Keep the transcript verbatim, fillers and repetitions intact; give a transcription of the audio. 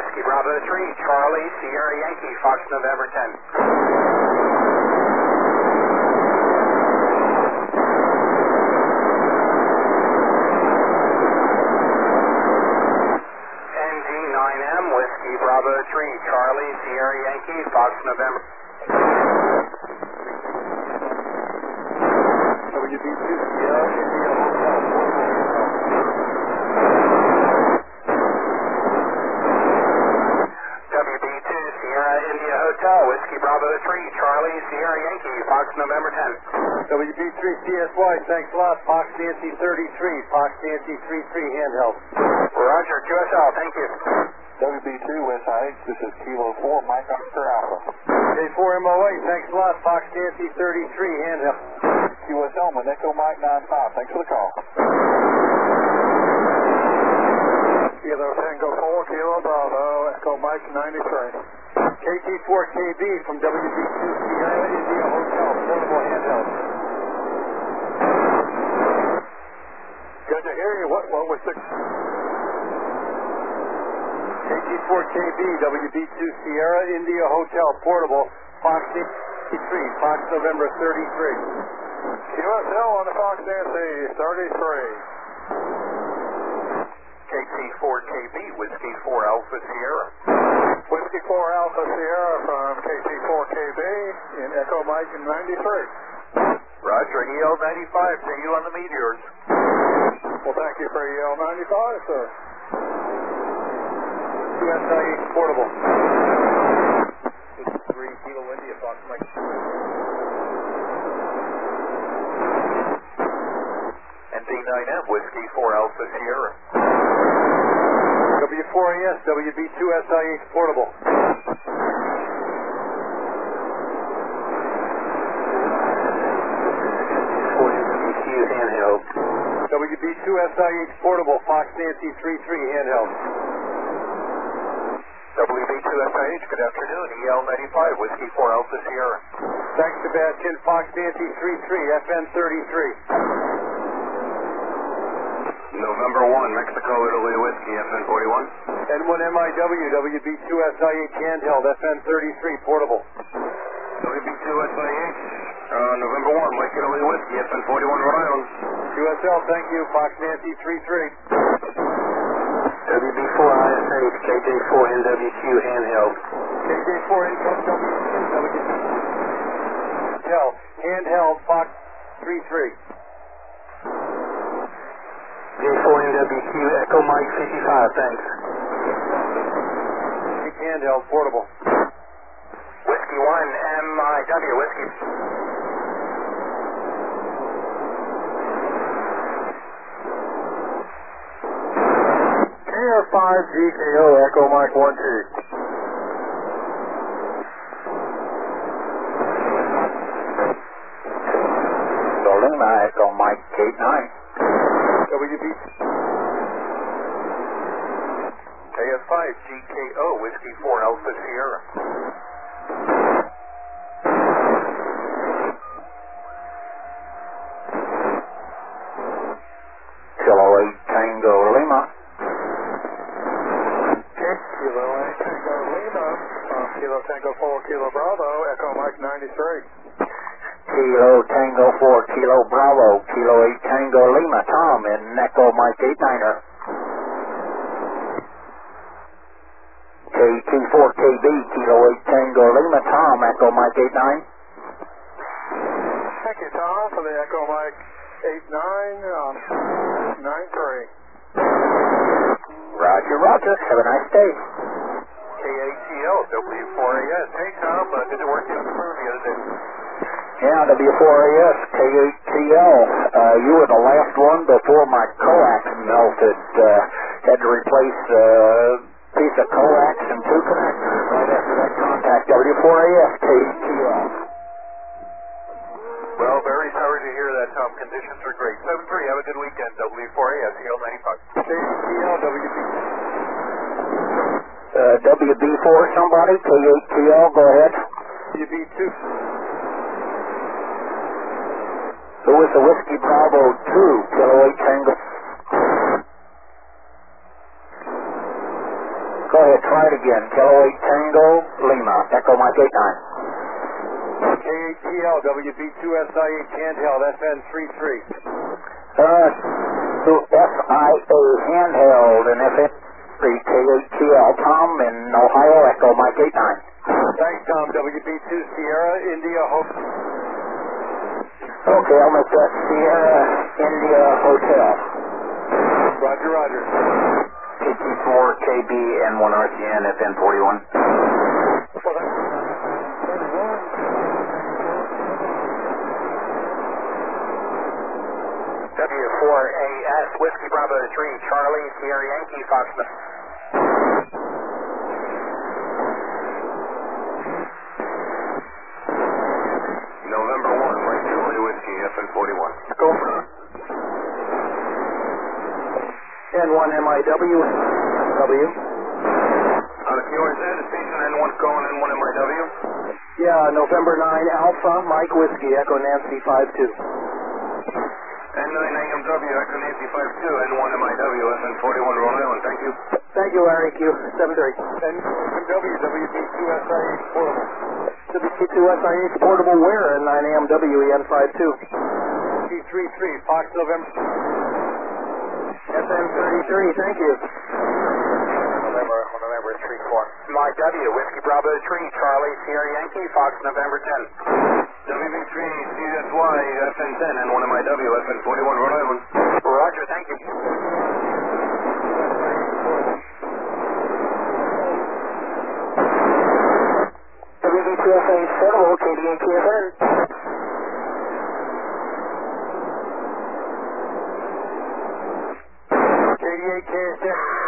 Whiskey Bravo three, Charlie, Sierra Yankee, Fox November ten. N G nine M, Whiskey Bravo three, Charlie, Sierra Yankee, Fox November. W B two Sierra India Hotel, W B two Sierra India Hotel, Whiskey Bravo three, Charlie, Sierra Yankee, Fox November ten. W B three C S Y, thanks a lot. Fox Nancy thirty-three, Fox Nancy three-three, handheld. Roger, Q S L, thank you. W B two West I H, this is Kilo four, Mike Oscar Alpha. J four M O eight, thanks a lot. Fox Nancy thirty-three, handheld. Q S L, Echo Mike nine five, thanks for the call. Kilo Tango four, Kilo Bravo, Echo Mike ninety-three. K T four K B from W B two Sierra India Hotel, portable handheld. Good to hear you. What, what was the... K T four K B, W B two Sierra India Hotel, portable, Fox thirty-three, Fox November thirty-three. Q S L on the Fox Nancy thirty-three. K T four K B, Whiskey four Alpha Sierra. Whiskey four Alpha Sierra from K T four K B in Echo Mike in ninety-three. Roger, E L ninety-five to you on the Meteors. Well, thank you for E L ninety-five, sir. U S I H portable. three Kilo India, Fox Mike. N D nine M, Whiskey four Alpha Sierra. W four A S, W B two S I H portable. Handheld. W B two S I H portable, Fox Nancy three-three, handheld. W B two S I H, good afternoon, E L ninety-five, Whiskey four Alpha Sierra. Thanks, Sebastian. Fox Nancy three-three, F N thirty-three. November one, Mexico, Italy, Whiskey, F N forty-one. N one M I W, W B two S I H handheld, F N thirty-three, portable. W B two S I H, uh, November one, Lake Italy, Whiskey, F N forty-one, Rhode Island. Q S L, thank you. Fox Nancy three-three. W B four I S H, K J four N W Q, handheld. K J four N W Q, hotel, handheld, Fox three-three. J four N W Q, Echo Mike fifty-five, thanks. Handheld, portable. Whiskey one, M I W, Whiskey. K R five G K O, Echo Mike one two. Lima, Echo Mike eight nine. W B K S five G K O, Whiskey four Alpha Sierra. Kilo eight Tango Lima. Okay, Kilo eight Tango Lima, um, Kilo Tango four, Kilo Bravo, Echo Mike ninety-three. Kilo Tango four, Kilo Bravo, Kilo eight Tango Lima, Tom in Echo Mike eight niner. K T four K B, Kilo eight Tango Lima, Tom, Echo Mike eight nine. Thank you, Tom, for the Echo Mike eight nine, um, nine three. Roger, roger. Have a nice day. K A T L, W four A S. Hey, Tom, uh, did it work in the movie the other day? Yeah, W four A S, K eight T L. Uh, you were the last one before my coax melted. Uh, had to replace a piece of coax and two connectors right after that contact. W four A S, K eight T L. Well, very sorry to hear that, Tom. Conditions are great. seven three, have a good weekend. W four A S, E L ninety-five. K eight T L, W B. Uh, W B four, somebody? K eight T L, go ahead. W B two. Who is the Whiskey Bravo two, Kilo eight Tango? Go ahead. try it again. Kilo eight Tango, Lima. Echo Mike eight nine. K eight T L, W B two S I eight handheld, F N three three. Uh, to S I A handheld and F N three, K eight T L. Tom in Ohio, Echo Mike eight nine. Thanks, Tom. W B two Sierra, India, Hotel. Okay, I'll make that Sierra, India, Hotel. Roger, roger. K T four K B N one R C N, F N forty-one. W four A S, Whiskey Bravo three, Charlie, Sierra Yankee, Fox. November one, Mike Julie, Whiskey, F N forty-one. Go. N one M I W. W. On the Q R Z, station N one calling N one M I W. Yeah, November nine, Alpha, Mike Whiskey, Echo Nancy five two. N nine A M W, Echo Nancy five two, N one M I W, F N forty-one, Rhode Island. Thank you. Thank you, Larry. Q seven three. N W, W B two S I eight portable. W B two S I eight portable where? N nine A M W, E N five two. T three three, Fox November. F N thirty-three, thank you. November, November three four. Mike W, Whiskey Bravo three, Charlie, Sierra Yankee, Fox November ten. W B three C S Y, F N ten, N one M I W, F N forty-one, Rhode Island. Roger, thank you. W B two S A eight portable, K D eight K F N. K D eight K S N.